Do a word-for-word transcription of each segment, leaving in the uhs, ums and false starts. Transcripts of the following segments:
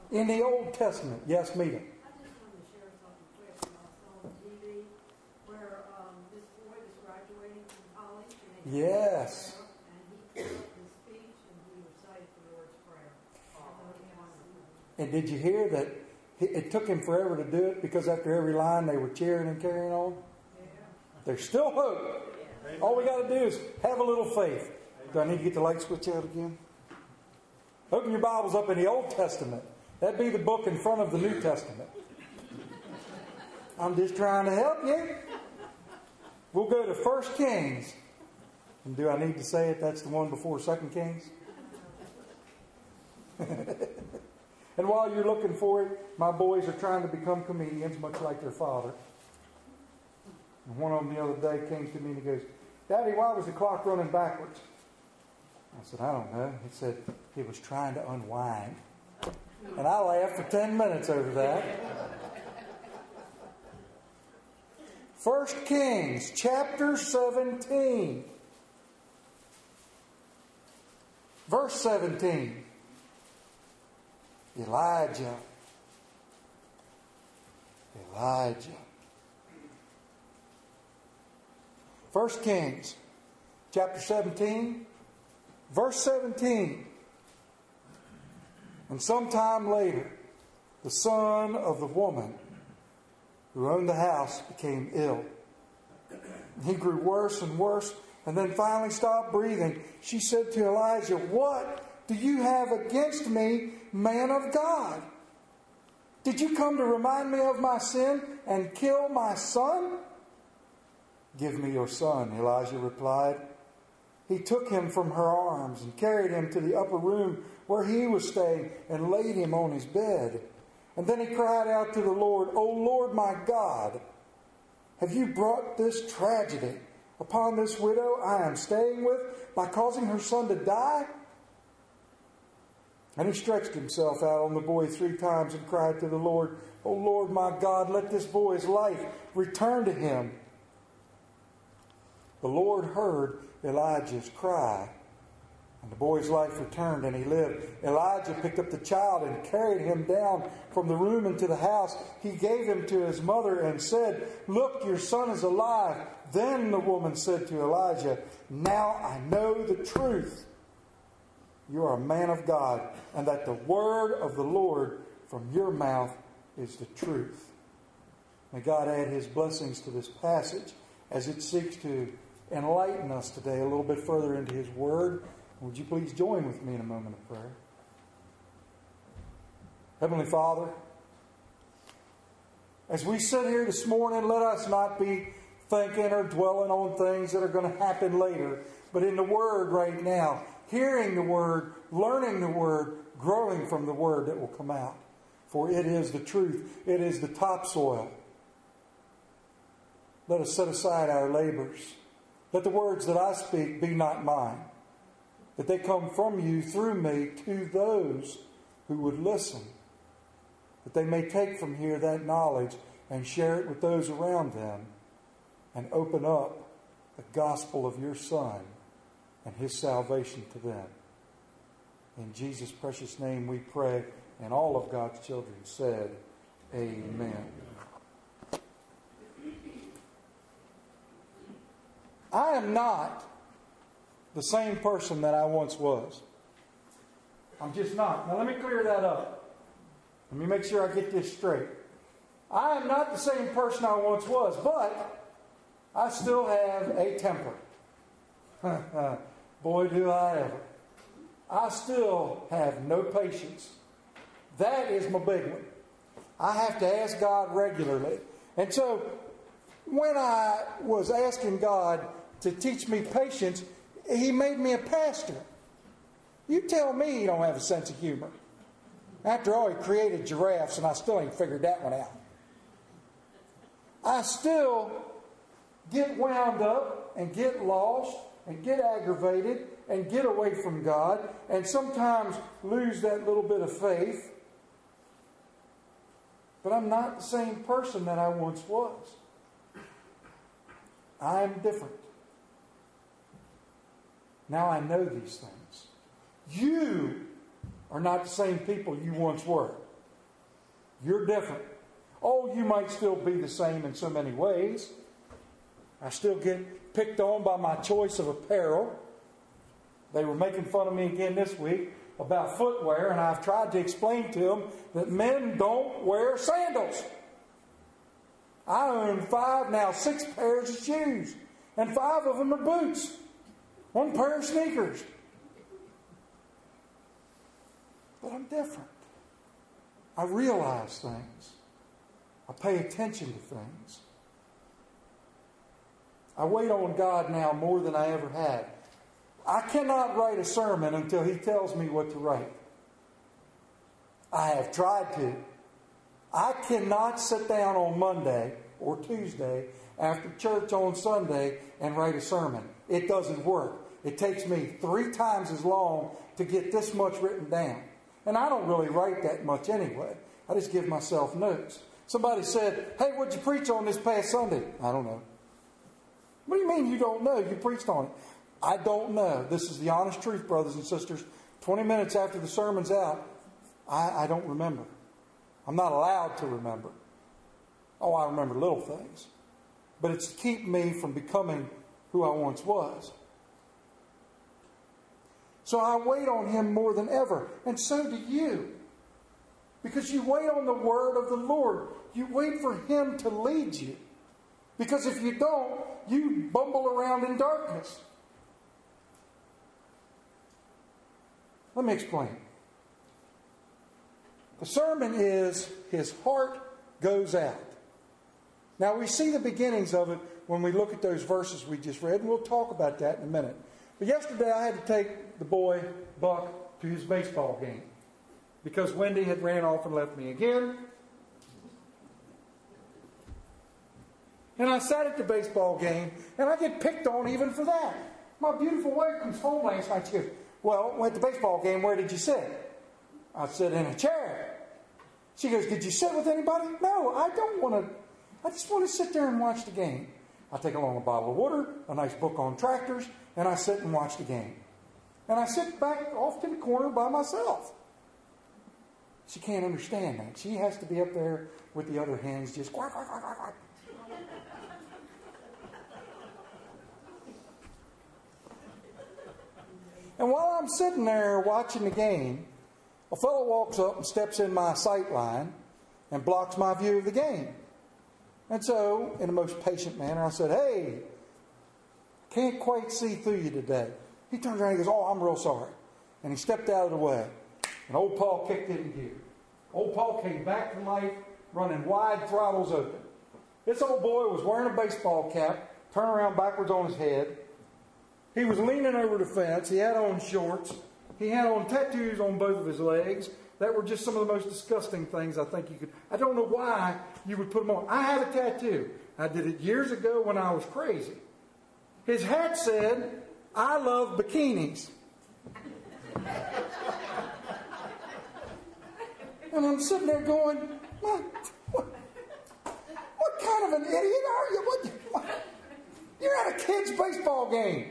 In the Old Testament. Yes, Mita. I just wanted to share something quick. I saw on T V where um, this boy was graduating from college. And he Yes. prayer, and he put up his speech and he recited the Lord's Prayer. Oh. And did you hear that it took him forever to do it because after every line they were cheering and carrying on? Yeah. There's still hope. Yeah. All we got to do is have a little faith. Do I need to get the light switch out again? Open your Bibles up in the Old Testament. That'd be the book in front of the New Testament. I'm just trying to help you. We'll go to First Kings. And do I need to say it? That's the one before Second Kings? And while you're looking for it, my boys are trying to become comedians, much like their father. And one of them the other day came to me and he goes, "Daddy, why was the clock running backwards?" I said, "I don't know." He said, "He was trying to unwind." And I laughed for ten minutes over that. First Kings, chapter seventeen. Verse seventeen. Elijah. Elijah. First Kings, chapter seventeen, verse seventeen. And sometime later, the son of the woman who owned the house became ill. He grew worse and worse, and then finally stopped breathing. She said to Elijah, "What do you have against me, man of God? Did you come to remind me of my sin and kill my son?" "Give me your son," Elijah replied. He took him from her arms and carried him to the upper room where he was staying and laid him on his bed. And then he cried out to the Lord, "O Lord my God, have you brought this tragedy upon this widow I am staying with by causing her son to die?" And he stretched himself out on the boy three times and cried to the Lord, "O Lord my God, let this boy's life return to him." The Lord heard Elijah's cry, and the boy's life returned and he lived. Elijah picked up the child and carried him down from the room into the house. He gave him to his mother and said, "Look, your son is alive." Then the woman said to Elijah, "Now I know the truth. You are a man of God, and that the word of the Lord from your mouth is the truth." May God add His blessings to this passage as it seeks to enlighten us today a little bit further into His Word. Would you please join with me in a moment of prayer? Heavenly Father, as we sit here this morning, let us not be thinking or dwelling on things that are going to happen later, but in the Word right now, hearing the Word, learning the Word, growing from the Word that will come out. For it is the truth. It is the topsoil. Let us set aside our labors. Let the words that I speak be not mine, that they come from you through me to those who would listen, that they may take from here that knowledge and share it with those around them and open up the gospel of your Son and His salvation to them. In Jesus' precious name we pray, and all of God's children said, Amen. I am not the same person that I once was. I'm just not. Now let me clear that up. Let me make sure I get this straight. I am not the same person I once was, but I still have a temper. Boy, do I ever. I still have no patience. That is my big one. I have to ask God regularly. And so, when I was asking God to teach me patience, He made me a pastor. You tell me He don't have a sense of humor. After all, He created giraffes, and I still ain't figured that one out. I still get wound up and get lost and get aggravated and get away from God and sometimes lose that little bit of faith. But I'm not the same person that I once was. I am different. Now I know these things. You are not the same people you once were. You're different. Oh, you might still be the same in so many ways. I still get picked on by my choice of apparel. They were making fun of me again this week about footwear, and I've tried to explain to them that men don't wear sandals. I own five, now six pairs of shoes, and five of them are boots. One pair of sneakers. But I'm different. I realize things. I pay attention to things. I wait on God now more than I ever had. I cannot write a sermon until He tells me what to write. I have tried to. I cannot sit down on Monday or Tuesday after church on Sunday and write a sermon. It doesn't work. It takes me three times as long to get this much written down. And I don't really write that much anyway. I just give myself notes. Somebody said, "Hey, what'd you preach on this past Sunday?" I don't know. What do you mean you don't know? You preached on it. I don't know. This is the honest truth, brothers and sisters. twenty minutes after the sermon's out, I, I don't remember. I'm not allowed to remember. Oh, I remember little things. But it's to keep me from becoming who I once was. So I wait on Him more than ever. And so do you. Because you wait on the word of the Lord. You wait for Him to lead you. Because if you don't, you bumble around in darkness. Let me explain. The sermon is His heart goes out. Now we see the beginnings of it when we look at those verses we just read, and we'll talk about that in a minute. But yesterday I had to take the boy, Buck, to his baseball game because Wendy had ran off and left me again. And I sat at the baseball game, and I get picked on even for that. My beautiful wife comes home last night. She goes, "Well, at the baseball game, where did you sit?" I said, "In a chair." She goes, "Did you sit with anybody?" "No, I don't want to. I just want to sit there and watch the game." I take along a bottle of water, a nice book on tractors, and I sit and watch the game. And I sit back off to the corner by myself. She can't understand that. She has to be up there with the other hens just quack, quack, quack, quack, quack. And while I'm sitting there watching the game, a fellow walks up and steps in my sight line and blocks my view of the game. And so, in the most patient manner, I said, "Hey, can't quite see through you today." He turns around and he goes, "Oh, I'm real sorry." And he stepped out of the way. And old Paul kicked it in gear. Old Paul came back to life, running wide throttles open. This old boy was wearing a baseball cap, turned around backwards on his head. He was leaning over the fence. He had on shorts. He had on tattoos on both of his legs that were just some of the most disgusting things I think you could. I don't know why you would put them on. I have a tattoo. I did it years ago when I was crazy. His hat said, "I love bikinis." And I'm sitting there going, what, what, what kind of an idiot are you? What, what? You're at a kid's baseball game.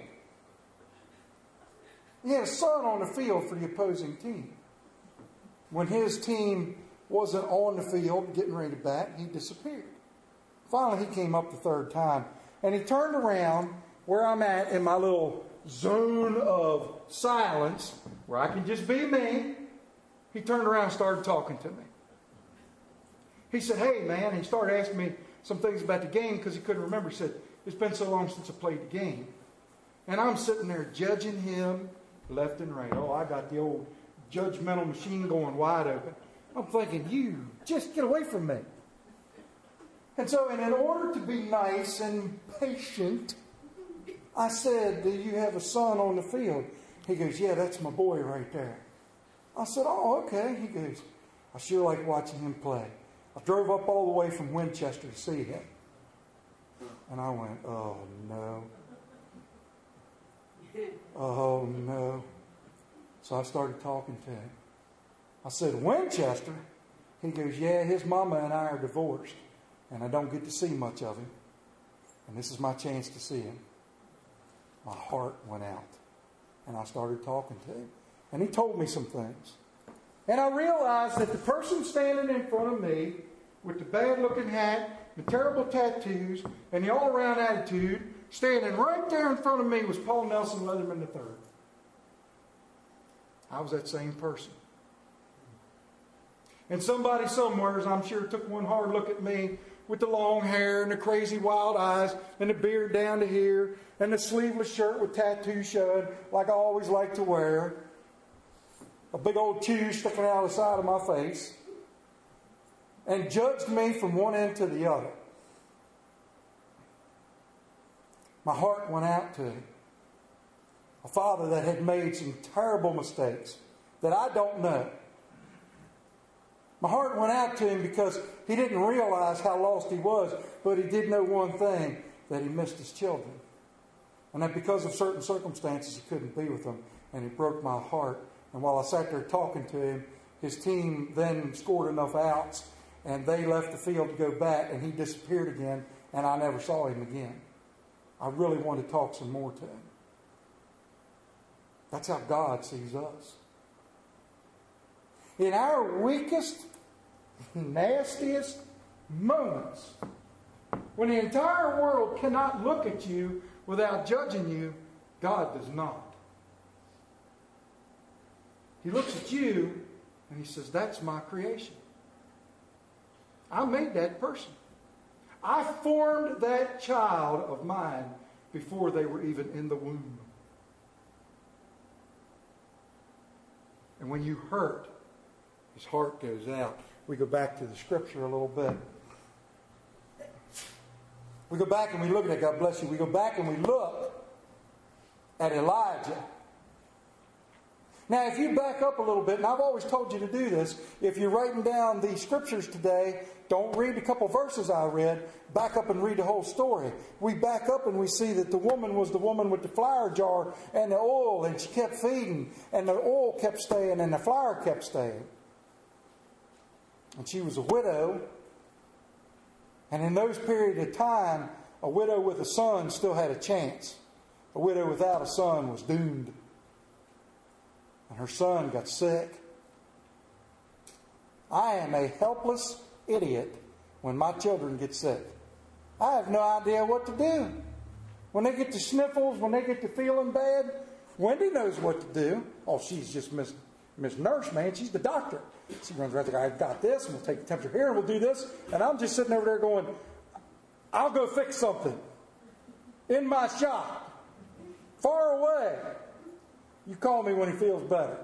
He had a son on the field for the opposing team. When his team wasn't on the field getting ready to bat, he disappeared. Finally, he came up the third time, and he turned around where I'm at in my little zone of silence, where I can just be me. He turned around and started talking to me. He said, "Hey, man," and he started asking me some things about the game because he couldn't remember. He said, "It's been so long since I played the game." And I'm sitting there judging him left and right. Oh, I got the old judgmental machine going wide open. I'm thinking, you just get away from me. And so, and in order to be nice and patient, I said, "Do you have a son on the field?" He goes, "Yeah, that's my boy right there." I said, "Oh, okay." He goes, "I sure like watching him play. I drove up all the way from Winchester to see him." And I went, "Oh, no. Oh, no." So I started talking to him. I said, "Winchester?" He goes, "Yeah, his mama and I are divorced, and I don't get to see much of him. And this is my chance to see him." My heart went out, and I started talking to him. And he told me some things. And I realized that the person standing in front of me with the bad-looking hat, the terrible tattoos, and the all-around attitude, standing right there in front of me was Paul Nelson Leatherman the third. I was that same person. And somebody somewhere, I'm sure, took one hard look at me with the long hair and the crazy wild eyes and the beard down to here and the sleeveless shirt with tattoos showing like I always like to wear. A big old chew sticking out of the side of my face. And judged me from one end to the other. My heart went out to him. A father that had made some terrible mistakes that I don't know. My heart went out to him because he didn't realize how lost he was, but he did know one thing, that he missed his children. And that because of certain circumstances, he couldn't be with them. And it broke my heart. And while I sat there talking to him, his team then scored enough outs, and they left the field to go back, and he disappeared again, and I never saw him again. I really wanted to talk some more to him. That's how God sees us. In our weakest, nastiest moments, when the entire world cannot look at you without judging you, God does not. He looks at you and he says, that's my creation. I made that person. I formed that child of mine before they were even in the womb. And when you hurt, his heart goes out. We go back to the scripture a little bit. We go back and we look at it. God bless you. We go back and we look at Elijah. Now, if you back up a little bit, and I've always told you to do this, if you're writing down the scriptures today, don't read a couple verses I read. Back up and read the whole story. We back up and we see that the woman was the woman with the flour jar and the oil, and she kept feeding, and the oil kept staying, and the flour kept staying. And she was a widow. And in those periods of time, a widow with a son still had a chance. A widow without a son was doomed. And her son got sick. I am a helpless idiot when my children get sick. I have no idea what to do. When they get the sniffles, when they get to feeling bad, Wendy knows what to do. Oh, she's just Miss Miss Nurse, man. She's the doctor. She runs right there. I've got this, and we'll take the temperature here, and we'll do this. And I'm just sitting over there going, I'll go fix something in my shop, far away. You call me when he feels better.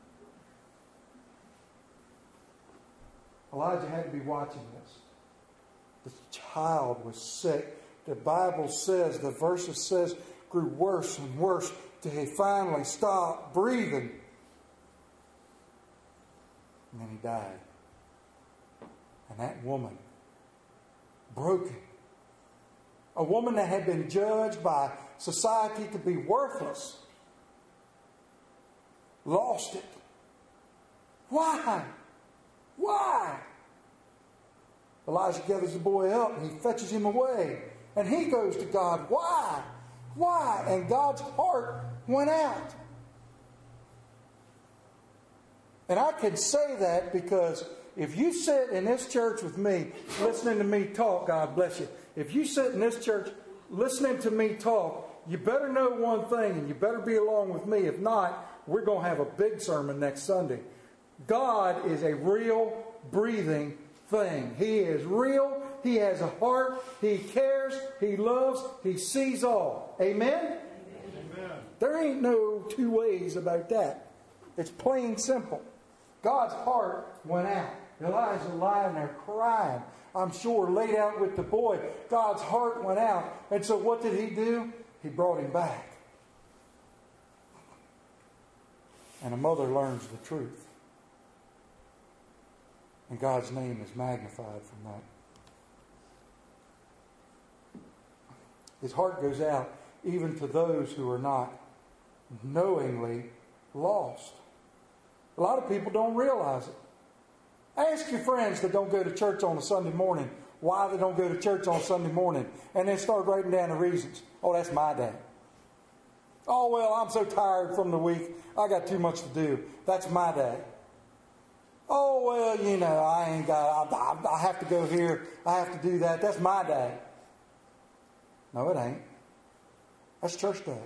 Elijah had to be watching this. The child was sick. The Bible says, the verses says, grew worse and worse till he finally stopped breathing. And then he died. And that woman, broken, a woman that had been judged by society to be worthless, lost it. Why? Why? Elijah gathers the boy up and he fetches him away. And he goes to God. Why? Why? And God's heart went out. And I can say that because if you sit in this church with me, listening to me talk, God bless you. If you sit in this church listening to me talk, you better know one thing and you better be along with me. If not, we're going to have a big sermon next Sunday. God is a real, breathing thing. He is real. He has a heart. He cares. He loves. He sees all. Amen? Amen. There ain't no two ways about that. It's plain simple. God's heart went out. Elijah lying there crying, I'm sure, laid out with the boy. God's heart went out. And so what did he do? He brought him back. And a mother learns the truth. And God's name is magnified from that. His heart goes out even to those who are not knowingly lost. A lot of people don't realize it. Ask your friends that don't go to church on a Sunday morning why they don't go to church on Sunday morning, and then start writing down the reasons. Oh, that's my day. Oh, well, I'm so tired from the week. I got too much to do. That's my day. Oh, well, you know, I ain't got, I, I have to go here. I have to do that. That's my day. No, it ain't. That's church day.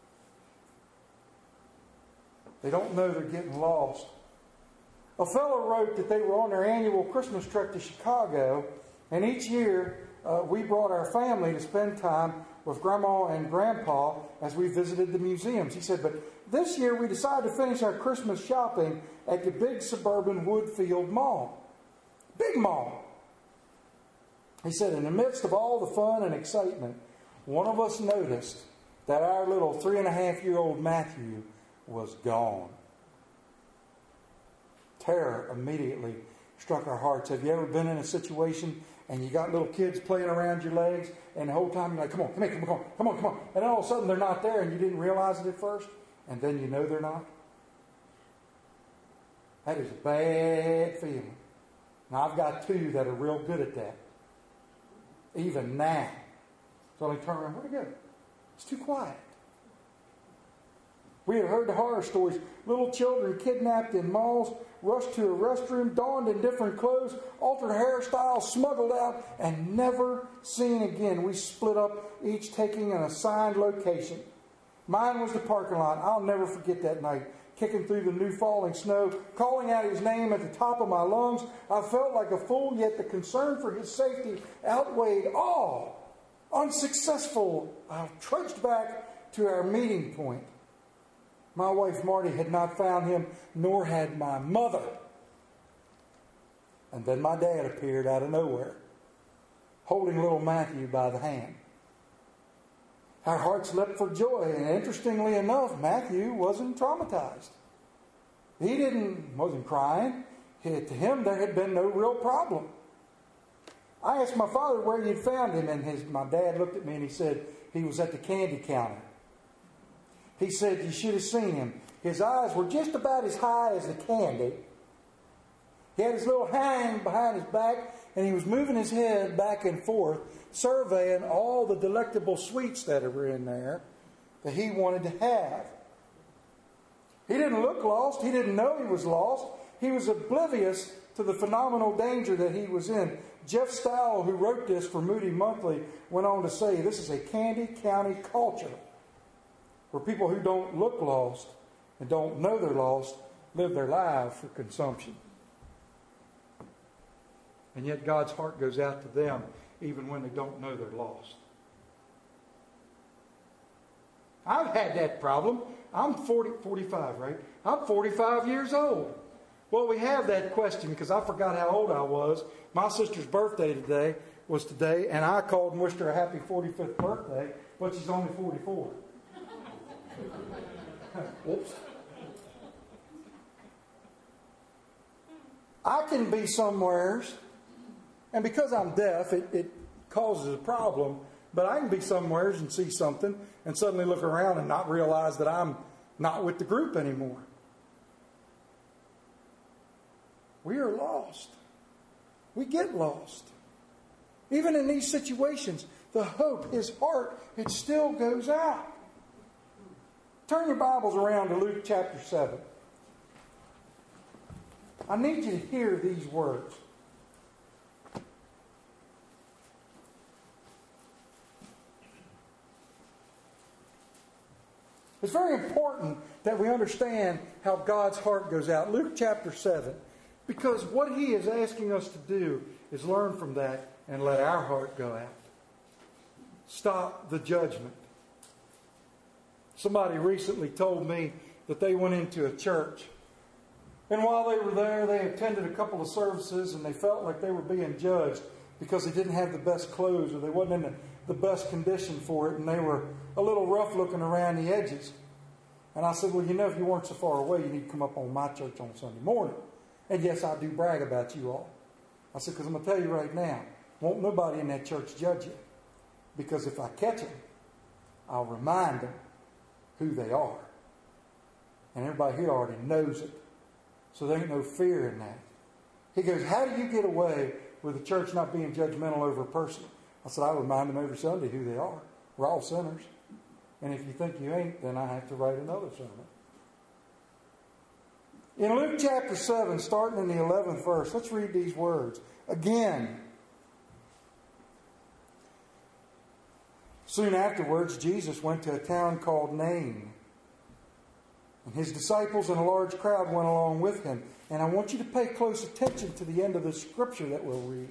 They don't know they're getting lost. A fellow wrote that they were on their annual Christmas trip to Chicago, and each year uh, we brought our family to spend time with Grandma and Grandpa as we visited the museums. He said, but this year we decided to finish our Christmas shopping at the big suburban Woodfield Mall. Big mall. He said, in the midst of all the fun and excitement, one of us noticed that our little three and a half year old Matthew was gone. Terror immediately struck our hearts. Have you ever been in a situation and you got little kids playing around your legs and the whole time you're like, come on, come here, come on, come on, come on. And then all of a sudden they're not there and you didn't realize it at first and then you know they're not? That is a bad feeling. Now I've got two that are real good at that. Even now. So I turn around, where'd it go? It's too quiet. We have heard the horror stories. Little children kidnapped in malls, rushed to a restroom, donned in different clothes, altered hairstyles, smuggled out, and never seen again. We split up, each taking an assigned location. Mine was the parking lot. I'll never forget that night. Kicking through the new falling snow, calling out his name at the top of my lungs. I felt like a fool, yet the concern for his safety outweighed all. Unsuccessful, I trudged back to our meeting point. My wife Marty had not found him, nor had my mother. And then my dad appeared out of nowhere, holding little Matthew by the hand. Our hearts leapt for joy, and interestingly enough, Matthew wasn't traumatized. He didn't wasn't crying. He, to him, there had been no real problem. I asked my father where he'd found him, and his my dad looked at me and he said he was at the candy counter. He said, you should have seen him. His eyes were just about as high as the candy. He had his little hang behind his back, and he was moving his head back and forth, surveying all the delectable sweets that were in there that he wanted to have. He didn't look lost. He didn't know he was lost. He was oblivious to the phenomenal danger that he was in. Jeff Stowell, who wrote this for Moody Monthly, went on to say, this is a Candy County culture where people who don't look lost and don't know they're lost live their lives for consumption. And yet God's heart goes out to them even when they don't know they're lost. I've had that problem. I'm forty, forty-five, right? I'm forty-five years old. Well, we have that question because I forgot how old I was. My sister's birthday today was today, and I called and wished her a happy forty-fifth birthday, but she's only forty-four. Whoops. I can be somewheres, and because I'm deaf, it, it causes a problem, but I can be somewheres and see something and suddenly look around and not realize that I'm not with the group anymore. We are lost. We get lost. Even in these situations, the hope, his heart, it still goes out. Turn your Bibles around to Luke chapter seven. I need you to hear these words. It's very important that we understand how God's heart goes out. Luke chapter seven. Because what he is asking us to do is learn from that and let our heart go out. Stop the judgment. Somebody recently told me that they went into a church. And while they were there, they attended a couple of services and they felt like they were being judged because they didn't have the best clothes or they wasn't in the, the best condition for it and they were a little rough looking around the edges. And I said, well, you know, if you weren't so far away, you need to come up on my church on Sunday morning. And yes, I do brag about you all. I said, because I'm going to tell you right now, won't nobody in that church judge you. Because if I catch them, I'll remind them who they are. And everybody here already knows it. So there ain't no fear in that. He goes, how do you get away with the church not being judgmental over a person? I said, I remind them every Sunday who they are. We're all sinners. And if you think you ain't, then I have to write another sermon. In Luke chapter seven, starting in the eleventh verse, let's read these words. Again, soon afterwards, Jesus went to a town called Nain. And his disciples and a large crowd went along with him. And I want you to pay close attention to the end of the scripture that we'll read.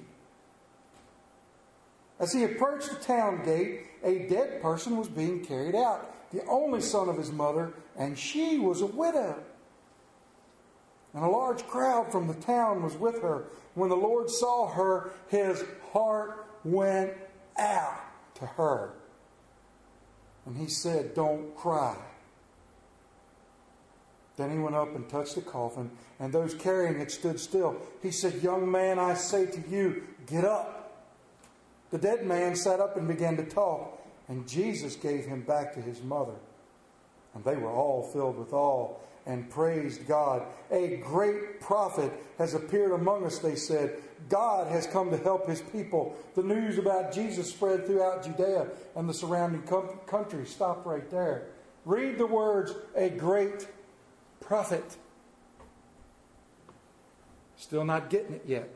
As he approached the town gate, a dead person was being carried out, the only son of his mother, and she was a widow. And a large crowd from the town was with her. When the Lord saw her, his heart went out to her. And he said, "Don't cry." Then he went up and touched the coffin, and those carrying it stood still. He said, "Young man, I say to you, get up." The dead man sat up and began to talk, and Jesus gave him back to his mother. And they were all filled with awe and praised God. "A great prophet has appeared among us," they said. "God has come to help his people." The news about Jesus spread throughout Judea and the surrounding country. Stop right there. Read the words, "a great prophet." Still not getting it yet.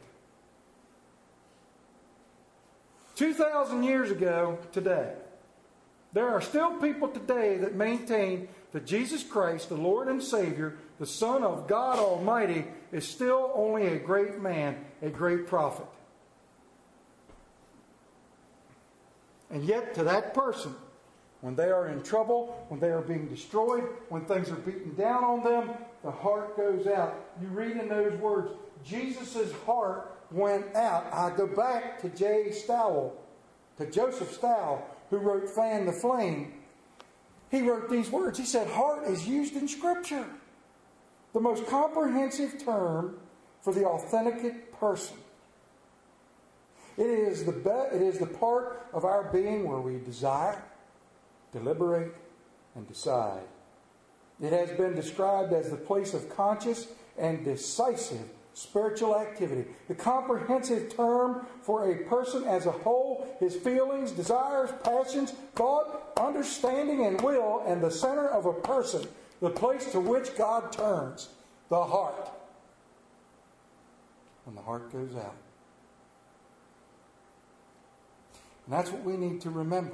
two thousand years ago today, there are still people today that maintain that Jesus Christ, the Lord and Savior, the Son of God Almighty, is still only a great man, a great prophet. And yet to that person, when they are in trouble, when they are being destroyed, when things are beaten down on them, the heart goes out. You read in those words, Jesus' heart went out. I go back to J. Stowell, to Joseph Stowell, who wrote Fan the Flame. He wrote these words. He said, heart is used in Scripture, the most comprehensive term for the authentic person. It is the be- it is the part of our being where we desire, deliberate, and decide. It has been described as the place of conscious and decisive spiritual activity. The comprehensive term for a person as a whole, his feelings, desires, passions, thought, understanding, and will, and the center of a person, the place to which God turns, the heart. When the heart goes out. And that's what we need to remember.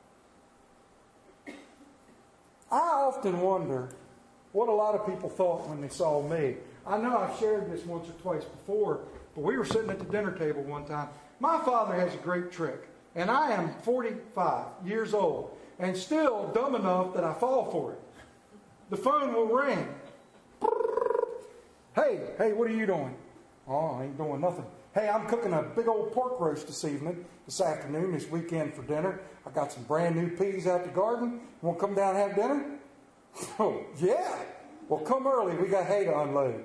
I often wonder what a lot of people thought when they saw me. I know I've shared this once or twice before, but we were sitting at the dinner table one time. My father has a great trick, and I am forty-five years old, and still dumb enough that I fall for it. The phone will ring. Hey, hey, what are you doing? Oh, I ain't doing nothing. Hey, I'm cooking a big old pork roast this evening, this afternoon, this weekend for dinner. I got some brand new peas out the garden. You want to come down and have dinner? Oh, yeah. Well, come early. We got hay to unload.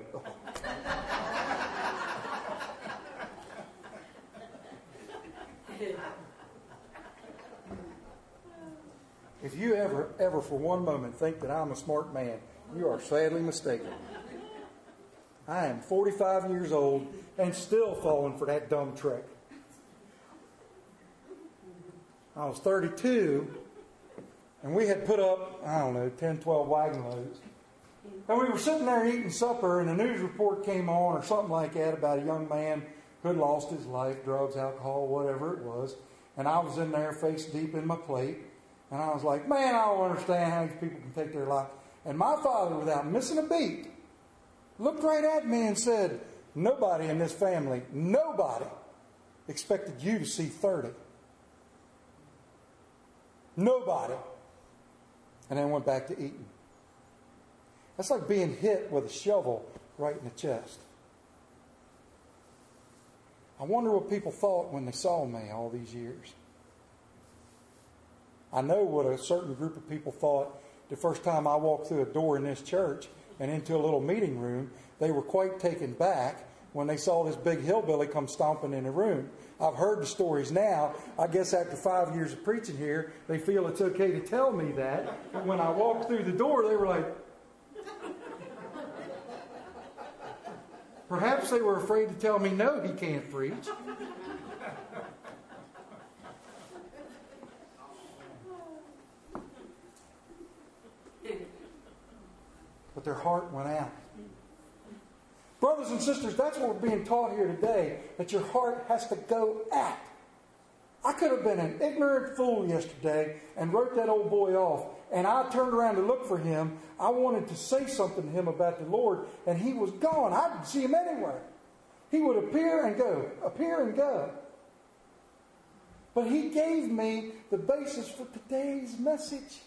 If you ever, ever for one moment think that I'm a smart man, you are sadly mistaken. I am forty-five years old and still falling for that dumb trick. I was thirty-two, and we had put up, I don't know, ten, twelve wagon loads. And we were sitting there eating supper, and a news report came on or something like that about a young man who had lost his life, drugs, alcohol, whatever it was. And I was in there face deep in my plate. And I was like, man, I don't understand how these people can take their life. And my father, without missing a beat, looked right at me and said, nobody in this family, nobody expected you to see thirty. Nobody. And then went back to eating. That's like being hit with a shovel right in the chest. I wonder what people thought when they saw me all these years. I know what a certain group of people thought the first time I walked through a door in this church and into a little meeting room. They were quite taken back when they saw this big hillbilly come stomping in the room. I've heard the stories now. I guess after five years of preaching here, they feel it's okay to tell me that. But when I walked through the door, they were like... Perhaps they were afraid to tell me, no, he can't preach. But their heart went out. Brothers and sisters, that's what we're being taught here today, that your heart has to go out. I could have been an ignorant fool yesterday and wrote that old boy off, and I turned around to look for him. I wanted to say something to him about the Lord, and he was gone. I didn't see him anywhere. He would appear and go, appear and go. But he gave me the basis for today's message.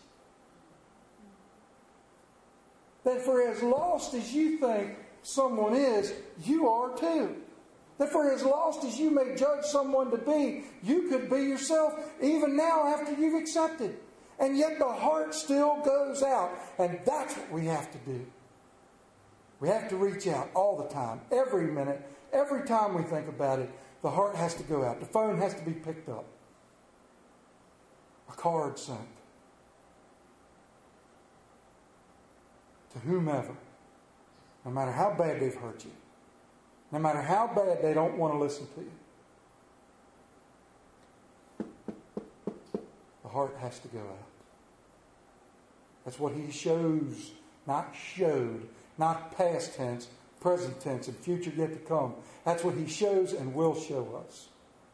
That for as lost as you think someone is, you are too. That for as lost as you may judge someone to be, you could be yourself even now after you've accepted. And yet the heart still goes out. And that's what we have to do. We have to reach out all the time, every minute, every time we think about it. The heart has to go out. The phone has to be picked up. A card sent. To whomever. No matter how bad they've hurt you. No matter how bad they don't want to listen to you. The heart has to go out. That's what he shows, not showed, not past tense, present tense, and future yet to come. That's what he shows and will show us.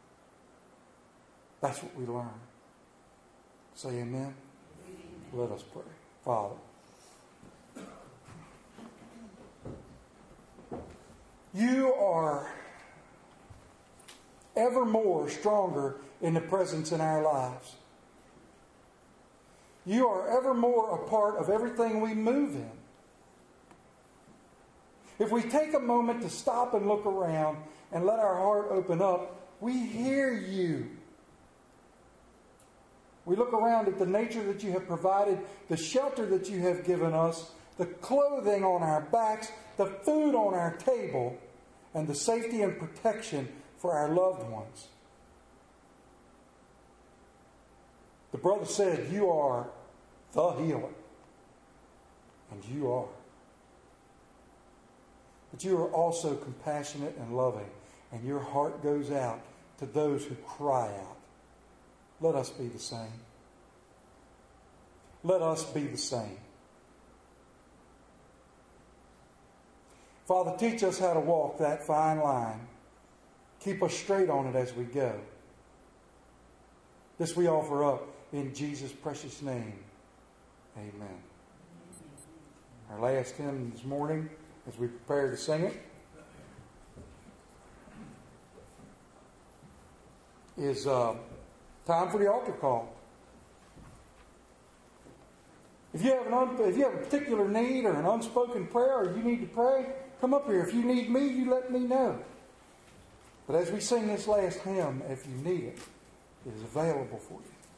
That's what we learn. Say amen. Amen. Let us pray. Father, you are ever more stronger in the presence in our lives. You are ever more a part of everything we move in. If we take a moment to stop and look around and let our heart open up, we hear you. We look around at the nature that you have provided, the shelter that you have given us, the clothing on our backs, the food on our table, and the safety and protection for our loved ones. The brother said, you are the healer. And you are. But you are also compassionate and loving. And your heart goes out to those who cry out. Let us be the same. Let us be the same. Father, teach us how to walk that fine line. Keep us straight on it as we go. This we offer up in Jesus' precious name. Amen. Our last hymn this morning, as we prepare to sing it, is uh, time for the altar call. If you have an un- if you have a particular need or an unspoken prayer, or you need to pray, come up here. If you need me, you let me know. But as we sing this last hymn, if you need it, it is available for you.